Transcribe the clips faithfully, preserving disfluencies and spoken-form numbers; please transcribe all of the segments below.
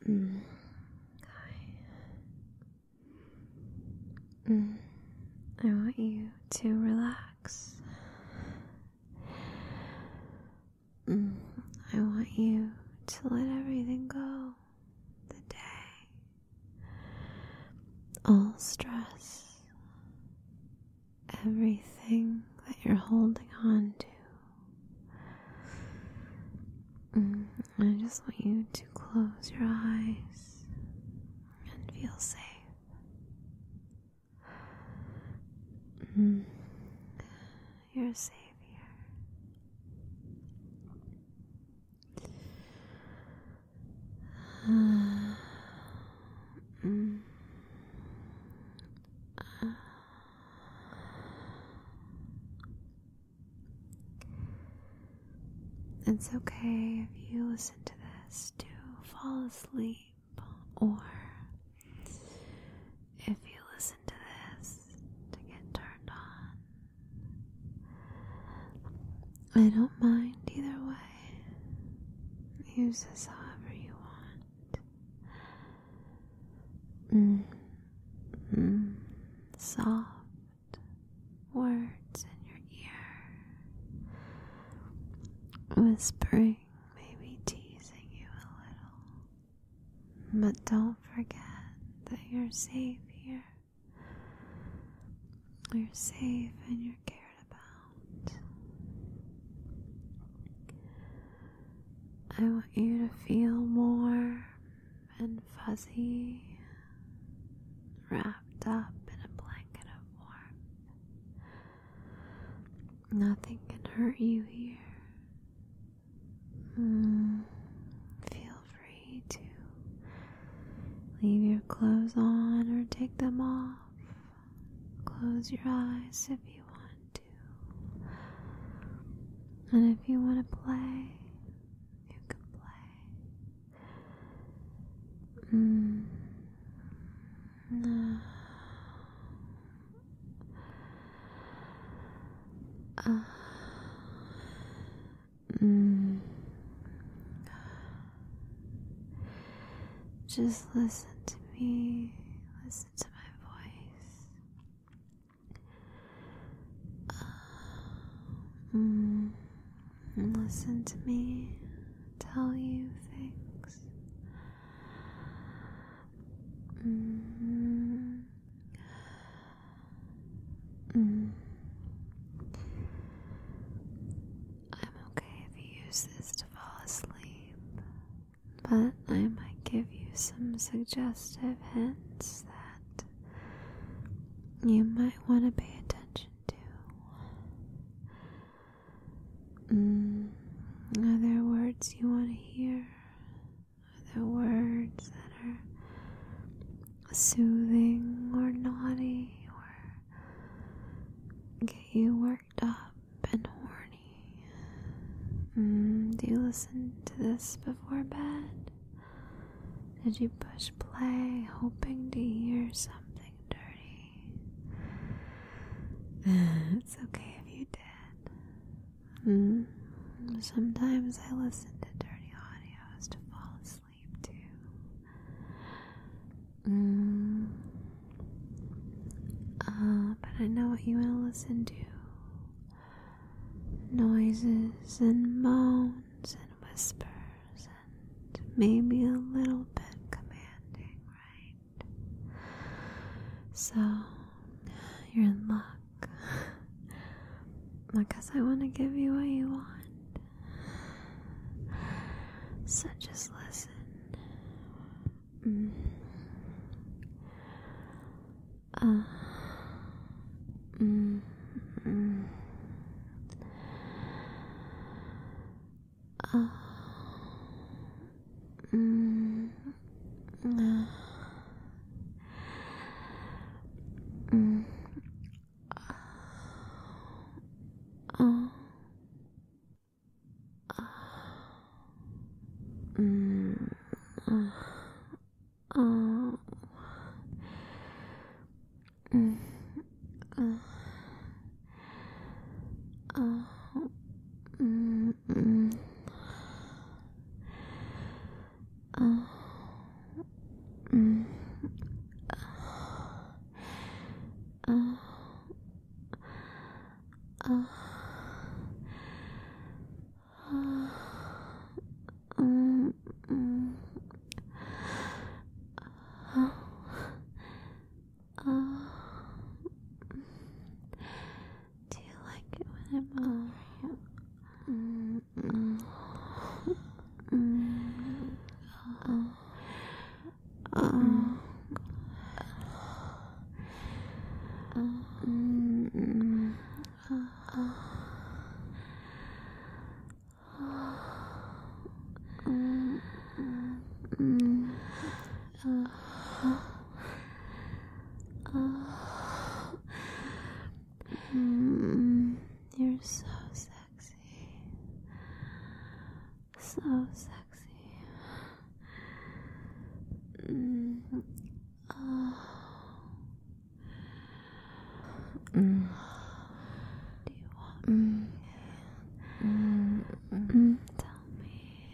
Mm. Mm. I want you to relax. Mm. I want you to let everything go. The day. All stress. Everything that you're holding on to. Mm. I just want you to close your eyes and feel safe. Mm. You're safe here. Uh, mm. uh. It's okay if you listen to this to fall asleep, or if you listen to this to get turned on. I don't mind either way. Use this however you want. Mm. Mm. Soft words in your ear. Whispering, maybe teasing you a little. But don't forget that you're safe here. You're safe and you're cared about. I want you to feel warm and fuzzy, wrapped up in a blanket of warmth. Nothing can hurt you here. Mm. Feel free to leave your clothes on or take them off. Close your eyes if you want to. And if you want to play, you can play. Mm. No. Uh. Mm. Just listen to me. Listen to my voice. Uh. Mm. And listen to me tell you things. Mm. Mm. I'm okay if you use this to fall asleep, but I might give you some suggestive hints that you might want to pay attention to. Mm. Are there words you want to hear? Are there words that are soothing or naughty or get you worked up and horny? Mm, do you listen to this before bed? Did you push play hoping to hear something dirty? It's okay if you did. Mm, sometimes I listen to dirty audios to fall asleep too. Mm. Uh, but I know what you want to listen to. Noises and moans and whispers and maybe a little bit commanding, right? So, you're in luck. Because I want to give you what you want. So just listen. Mm. Uh. Mm. Mm. Uh. Mm. Uh. Mm. Uh. Mm. Uh. Uh. Mm. Uh. Uh. Mm. Mm. Uh. Oh. Mm. Do you want me? Mm. Mm. Tell me.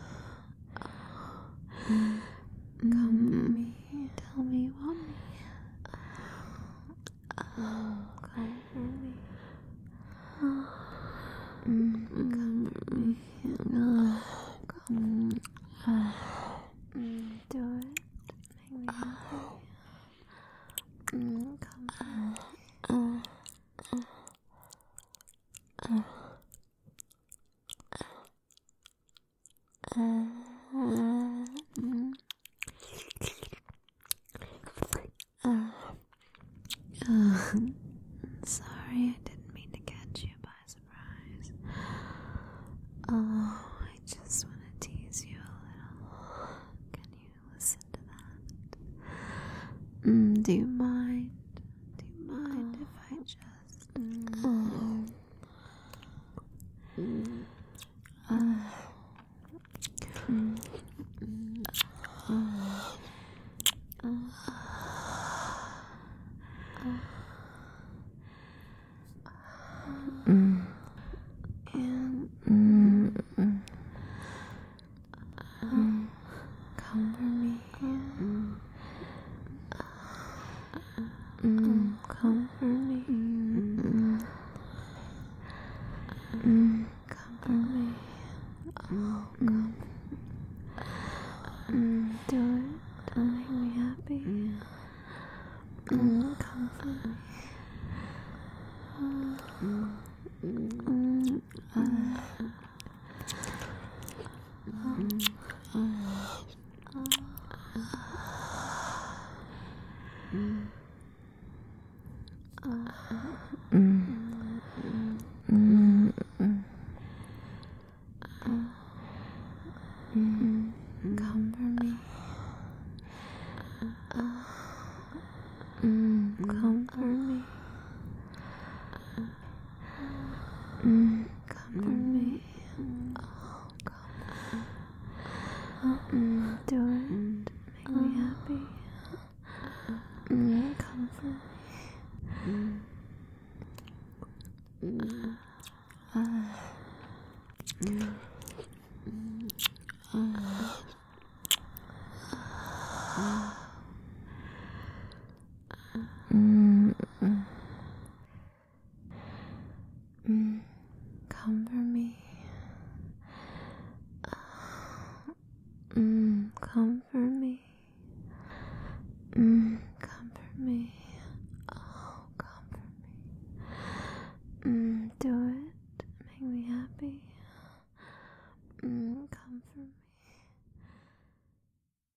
Mm. Come me. Tell me you want me. Oh, come for me. Mm. Come for me. Oh, come. Mm. Do it. Make me happy. Mm. Come for me. Uh, uh, uh, mm. uh, uh, Sorry, I didn't mean to catch you by surprise. Oh, I just want to tease you a little. Can you listen to that? Mm, do you mind? Do you mind if I just... Mm, mm, uh, mm, mm, uh, uh, mm, and mm, mm, mm, come for me. Mm, mm, come for me. Mm, mm, come for me. Oh, come. Mm, do it. Do make me happy. Mm, come for me. Mm, mm, uh, mm, uh, mm, uh, mm, mm, mm, mm, come for me. Mm, come for me. Mm, come for me. Oh, come. Mm, do it. Make me happy. Mm, come for me. Mm, uh, mm, uh, mm, mm, mm, come for me. Mm, come for me. Mm, come for me. Oh, come for me. Mm, do it. Make me happy. Mm, come for me.